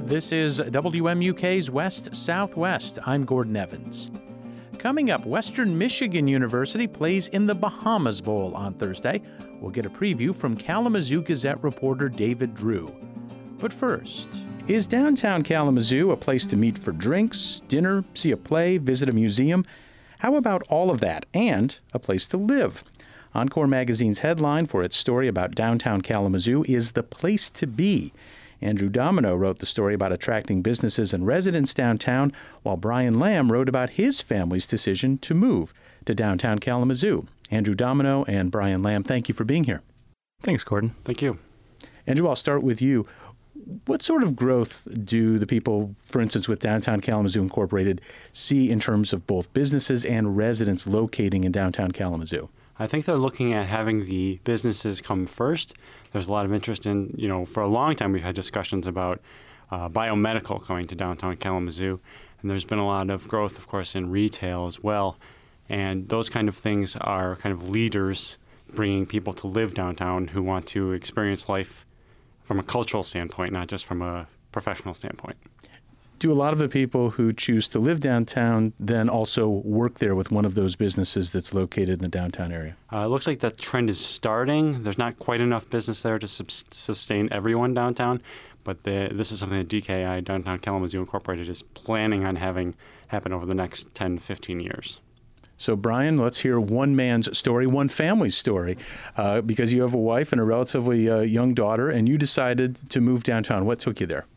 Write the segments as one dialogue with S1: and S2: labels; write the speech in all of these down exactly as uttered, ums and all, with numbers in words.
S1: This is W M U K's West Southwest. I'm Gordon Evans. Coming up, Western Michigan University plays in the Bahamas Bowl on Thursday. We'll get a preview from Kalamazoo Gazette reporter David Drew. But first, is downtown Kalamazoo a place to meet for drinks, dinner, see a play, visit a museum? How about all of that and a place to live? Encore Magazine's headline for its story about downtown Kalamazoo is The Place to Be. Andrew Domino wrote the story about attracting businesses and residents downtown, while Brian Lamb wrote about his family's decision to move to downtown Kalamazoo. Andrew Domino and Brian Lamb, thank you for being here.
S2: Thanks, Gordon.
S3: Thank you.
S1: Andrew, I'll start with you. What sort of growth do the people, for instance, with Downtown Kalamazoo Incorporated, see in terms of both businesses and residents locating in downtown Kalamazoo?
S3: I think they're looking at having the businesses come first. There's a lot of interest in, you know, for a long time we've had discussions about uh, biomedical coming to downtown Kalamazoo. And there's been a lot of growth, of course, in retail as well. And those kind of things are kind of leaders bringing people to live downtown who want to experience life from a cultural standpoint, not just from a professional standpoint.
S1: Do a lot of the people who choose to live downtown then also work there with one of those businesses that's located in the downtown area?
S3: Uh, it looks like that trend is starting. There's not quite enough business there to sub- sustain everyone downtown, but the, this is something that D K I, Downtown Kalamazoo Incorporated, is planning on having happen over the next ten to fifteen years.
S1: So, Brian, let's hear one man's story, one family's story, uh, because you have a wife and a relatively uh, young daughter, and you decided to move downtown. What took you there?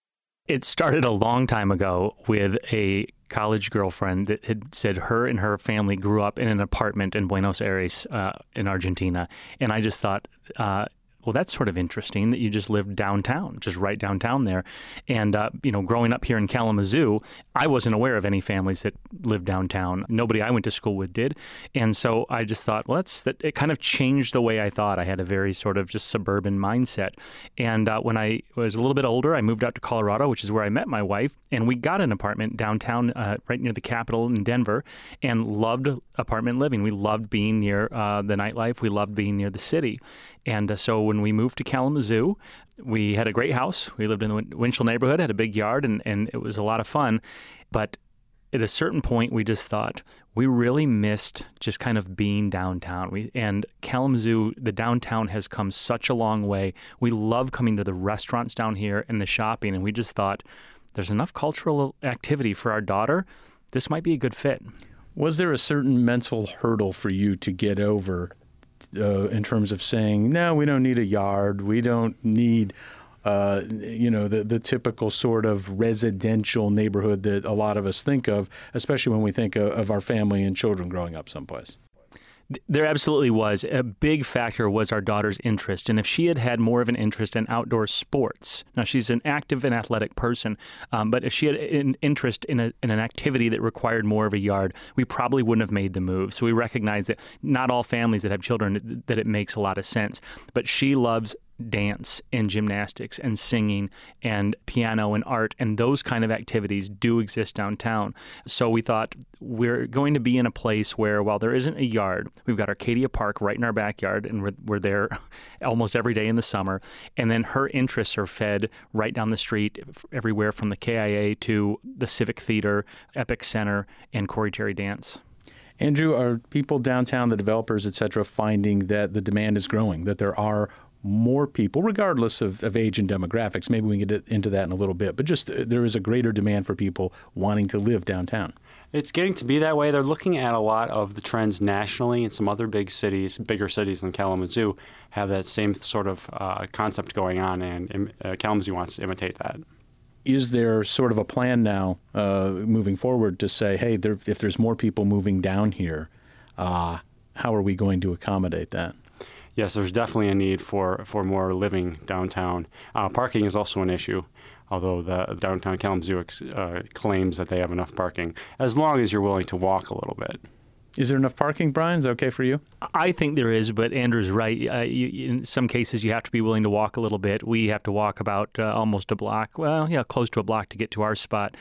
S2: It started a long time ago with a college girlfriend that had said her and her family grew up in an apartment in Buenos Aires uh, in Argentina. And I just thought, uh, well, that's sort of interesting that you just lived downtown, just right downtown there. And, uh, you know, growing up here in Kalamazoo, I wasn't aware of any families that lived downtown. Nobody I went to school with did. And so I just thought, well, that's, that it kind of changed the way I thought. I had a very sort of just suburban mindset. And uh, when I was a little bit older, I moved out to Colorado, which is where I met my wife. And we got an apartment downtown, uh, right near the Capitol in Denver, and loved apartment living. We loved being near uh, the nightlife. We loved being near the city. And uh, so when we moved to Kalamazoo, we had a great house. We lived in the Win- Winchell neighborhood, had a big yard, and, and it was a lot of fun. But at a certain point, we just thought we really missed just kind of being downtown. We and Kalamazoo, the downtown has come such a long way. We love coming to the restaurants down here and the shopping, and we just thought there's enough cultural activity for our daughter. This might be a good fit.
S1: Was there a certain mental hurdle for you to get over Uh, in terms of saying, no, we don't need a yard, we don't need, uh, you know, the, the typical sort of residential neighborhood that a lot of us think of, especially when we think of, of our family and children growing up someplace?
S2: There absolutely was. A big factor was our daughter's interest. And if she had had more of an interest in outdoor sports, now she's an active and athletic person, um, but if she had an interest in, a, in an activity that required more of a yard, we probably wouldn't have made the move. So we recognize that not all families that have children, that it makes a lot of sense. But she loves dance and gymnastics and singing and piano and art, and those kind of activities do exist downtown. So we thought we're going to be in a place where, while there isn't a yard, we've got Arcadia Park right in our backyard, and we're, we're there almost every day in the summer. And then her interests are fed right down the street, everywhere from the K I A to the Civic Theater, Epic Center, and Corey Terry Dance.
S1: Andrew, are people downtown, the developers, et cetera, finding that the demand is growing, that there are more people, regardless of, of age and demographics? Maybe we can get into that in a little bit, but just uh, there is a greater demand for people wanting to live downtown.
S3: It's getting to be that way. They're looking at a lot of the trends nationally, and some other big cities, bigger cities than Kalamazoo, have that same sort of uh, concept going on, and uh, Kalamazoo wants to imitate that.
S1: Is there sort of a plan now uh, moving forward to say, hey, there, if there's more people moving down here, uh, how are we going to accommodate that?
S3: Yes, there's definitely a need for, for more living downtown. Uh, parking is also an issue, although the downtown Kalamazoo ex, uh, claims that they have enough parking, as long as you're willing to walk a little bit.
S1: Is there enough parking, Brian? Is that okay for you?
S2: I think there is, but Andrew's right. Uh, you, in some cases, you have to be willing to walk a little bit. We have to walk about uh, almost a block, well, yeah, close to a block to get to our spot.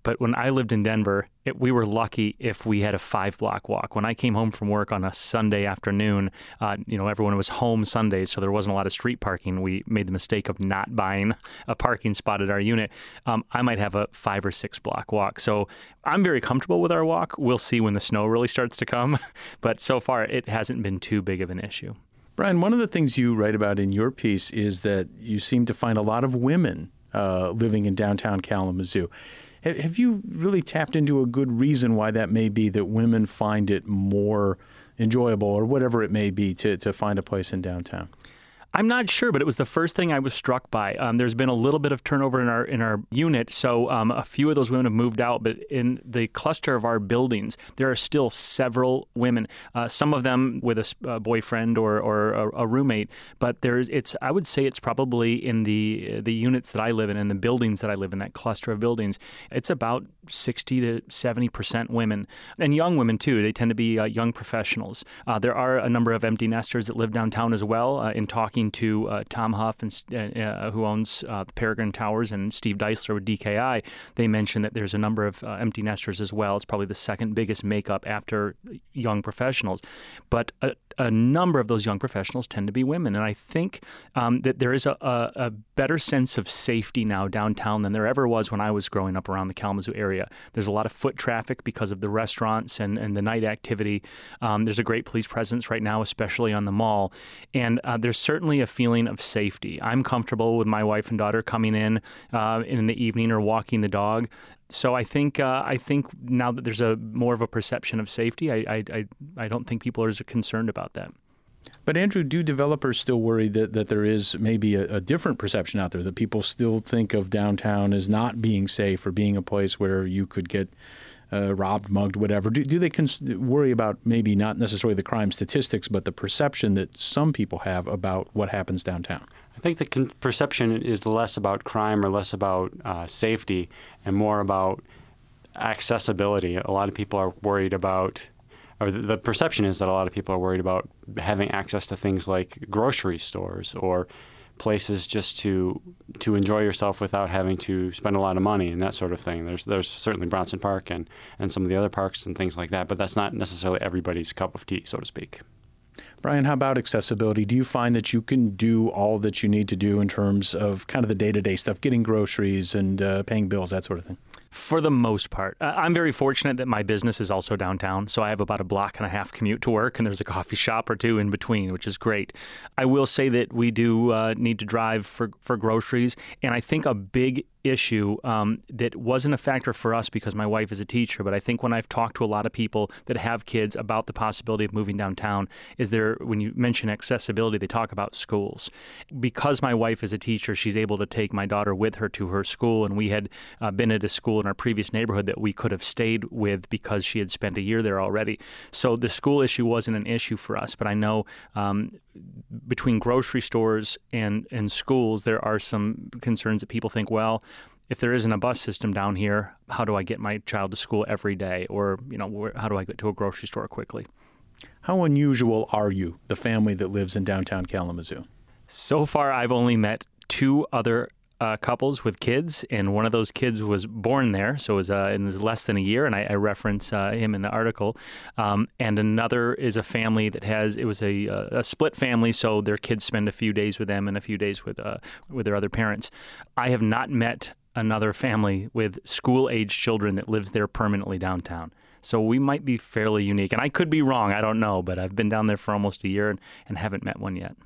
S2: But when I lived in Denver, it, we were lucky if we had a five-block walk. When I came home from work on a Sunday afternoon, uh, you know, everyone was home Sundays, so there wasn't a lot of street parking. We made the mistake of not buying a parking spot at our unit. Um, I might have a five or six-block walk. So I'm very comfortable with our walk. We'll see when the snow really starts to come. But so far, it hasn't been too big of an issue.
S1: Brian, one of the things you write about in your piece is that you seem to find a lot of women uh, living in downtown Kalamazoo. Have you really tapped into a good reason why that may be, that women find it more enjoyable or whatever it may be to, to find a place in downtown?
S2: I'm not sure, but it was the first thing I was struck by. Um, there's been a little bit of turnover in our in our unit, so um, a few of those women have moved out. But in the cluster of our buildings, there are still several women. Uh, some of them with a uh, boyfriend or, or a, a roommate. But there's it's I would say it's probably in the the units that I live in and the buildings that I live in, that cluster of buildings, it's about sixty to seventy percent women, and young women too. They tend to be uh, young professionals. Uh, there are a number of empty nesters that live downtown as well. Uh, in talking to uh, Tom Huff, and, uh, who owns uh, the Peregrine Towers, and Steve Deisler with D K I, they mentioned that there's a number of uh, empty nesters as well. It's probably the second biggest makeup after young professionals. But a, a number of those young professionals tend to be women. And I think um, that there is a, a, a better sense of safety now downtown than there ever was when I was growing up around the Kalamazoo area. There's a lot of foot traffic because of the restaurants and, and the night activity. Um, there's a great police presence right now, especially on the mall. And uh, there's certainly a feeling of safety. I'm comfortable with my wife and daughter coming in uh, in the evening or walking the dog. So I think uh, I think now that there's a more of a perception of safety, I I, I, I don't think people are as concerned about that.
S1: But Andrew, do developers still worry that, that there is maybe a, a different perception out there, that people still think of downtown as not being safe or being a place where you could get uh, robbed, mugged, whatever? Do, do they cons- worry about maybe not necessarily the crime statistics, but the perception that some people have about what happens downtown?
S3: I think the con- perception is less about crime or less about uh, safety and more about accessibility. A lot of people are worried about, or the, the perception is that a lot of people are worried about having access to things like grocery stores or places just to to enjoy yourself without having to spend a lot of money and that sort of thing. There's there's certainly Bronson Park and, and some of the other parks and things like that, but that's not necessarily everybody's cup of tea, so to speak.
S1: Brian, how about accessibility? Do you find that you can do all that you need to do in terms of kind of the day-to-day stuff, getting groceries and uh, paying bills, that sort of thing?
S2: For the most part. Uh, I'm very fortunate that my business is also downtown, so I have about a block and a half commute to work, and there's a coffee shop or two in between, which is great. I will say that we do uh, need to drive for, for groceries, and I think a big issue um, that wasn't a factor for us because my wife is a teacher, but I think when I've talked to a lot of people that have kids about the possibility of moving downtown is there, when you mention accessibility, they talk about schools. Because my wife is a teacher, she's able to take my daughter with her to her school, and we had uh, been at a school in our previous neighborhood that we could have stayed with because she had spent a year there already. So the school issue wasn't an issue for us, but I know um, between grocery stores and, and schools, there are some concerns that people think, well, if there isn't a bus system down here, how do I get my child to school every day? Or, you know, where, how do I get to a grocery store quickly?
S1: How unusual are you, the family that lives in downtown Kalamazoo?
S2: So far, I've only met two other uh, couples with kids, and one of those kids was born there, so it was, uh, it was less than a year, and I, I reference uh, him in the article. Um, and another is a family that has, it was a, a split family, so their kids spend a few days with them and a few days with uh, with their other parents. I have not met another family with school-age children that lives there permanently downtown. So we might be fairly unique. And I could be wrong, I don't know, but I've been down there for almost a year and, and haven't met one yet.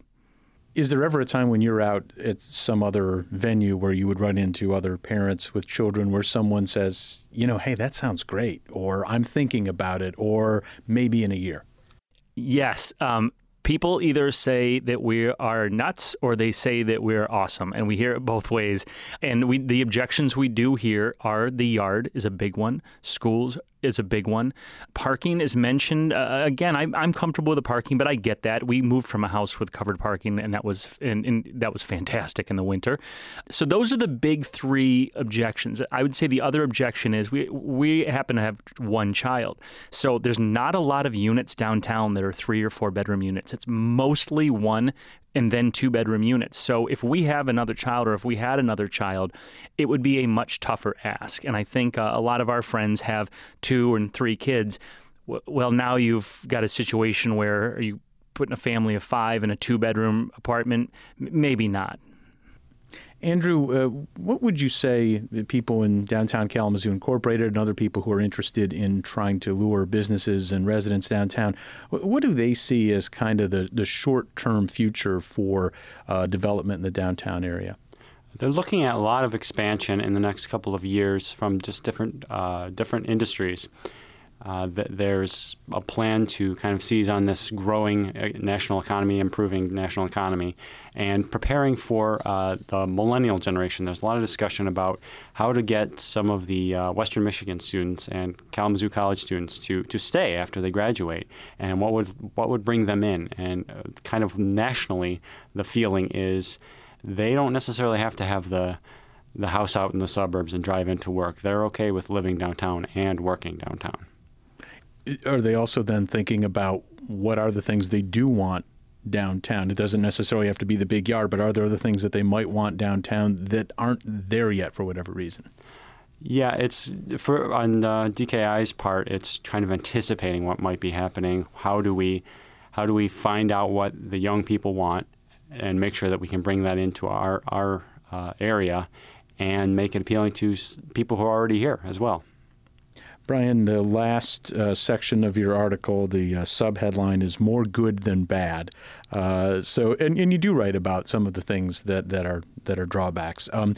S1: Is there ever a time when you're out at some other venue where you would run into other parents with children where someone says, you know, hey, that sounds great, or I'm thinking about it, or maybe in a year?
S2: Yes. Um, people either say that we are nuts or they say that we're awesome, and we hear it both ways. And we, the objections we do hear are the yard is a big one, schools is a big one. Parking is mentioned. Uh, again, I, I'm comfortable with the parking, but I get that. We moved from a house with covered parking, and that was and, and that was fantastic in the winter. So those are the big three objections. I would say the other objection is we we happen to have one child. So there's not a lot of units downtown that are three or four bedroom units. It's mostly one and then two-bedroom units. So if we have another child or if we had another child, it would be a much tougher ask. And I think uh, a lot of our friends have two and three kids. W- well, now you've got a situation where you putting a family of five in a two-bedroom apartment? M- maybe not.
S1: Andrew, uh, what would you say people in downtown Kalamazoo Incorporated and other people who are interested in trying to lure businesses and residents downtown, what do they see as kind of the, the short-term future for uh, development in the downtown area?
S3: They're looking at a lot of expansion in the next couple of years from just different uh, different industries. Uh, th- there's a plan to kind of seize on this growing uh, national economy, improving national economy, and preparing for uh, the millennial generation. There's a lot of discussion about how to get some of the uh, Western Michigan students and Kalamazoo College students to, to stay after they graduate, and what would what would bring them in. And uh, kind of nationally, the feeling is they don't necessarily have to have the the house out in the suburbs and drive into work. They're okay with living downtown and working downtown.
S1: Are they also then thinking about what are the things they do want downtown? It doesn't necessarily have to be the big yard, but are there other things that they might want downtown that aren't there yet for whatever reason?
S3: Yeah, it's for on uh, D K I's part, it's kind of anticipating what might be happening. How do we, how do we find out what the young people want, and make sure that we can bring that into our our uh, area, and make it appealing to people who are already here as well.
S1: Brian, the last uh, section of your article, the uh, subheadline is "More Good Than Bad." Uh, so, and, and you do write about some of the things that, that are that are drawbacks. Um,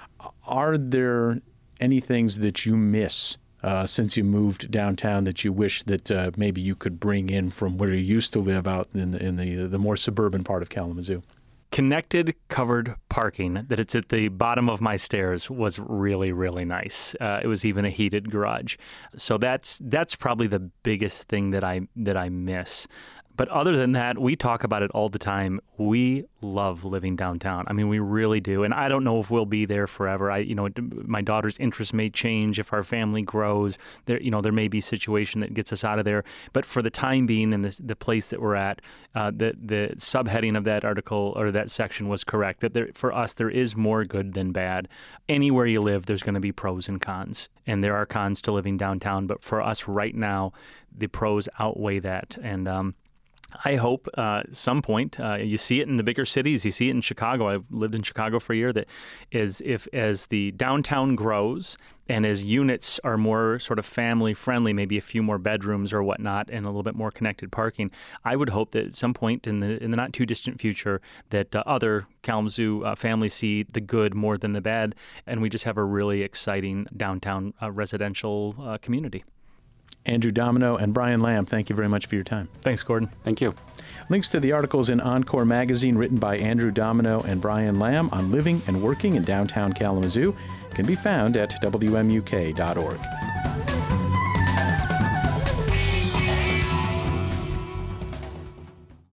S1: are there any things that you miss uh, since you moved downtown that you wish that uh, maybe you could bring in from where you used to live out in the in the the more suburban part of Kalamazoo?
S2: Connected covered parking, that it's at the bottom of my stairs, was really, really nice. Uh, it was even a heated garage. So that's that's probably the biggest thing that I that I miss. But other than that, we talk about it all the time. We love living downtown. I mean, we really do. And I don't know if we'll be there forever. I, you know, my daughter's interests may change if our family grows. There, you know, there may be a situation that gets us out of there. But for the time being, and the the place that we're at, uh, the the subheading of that article or that section was correct. That there, for us, there is more good than bad. Anywhere you live, there's going to be pros and cons, and there are cons to living downtown. But for us right now, the pros outweigh that, and um, I hope uh, at some point, uh, you see it in the bigger cities, you see it in Chicago. I've lived in Chicago for a year, that is if as the downtown grows and as units are more sort of family friendly, maybe a few more bedrooms or whatnot and a little bit more connected parking, I would hope that at some point in the in the not too distant future that uh, other Kalamazoo uh, families see the good more than the bad, and we just have a really exciting downtown uh, residential uh, community.
S1: Andrew Domino and Brian Lamb, thank you very much for your time.
S2: Thanks, Gordon.
S3: Thank you.
S1: Links to the articles in Encore Magazine written by Andrew Domino and Brian Lamb on living and working in downtown Kalamazoo can be found at W M U K dot org.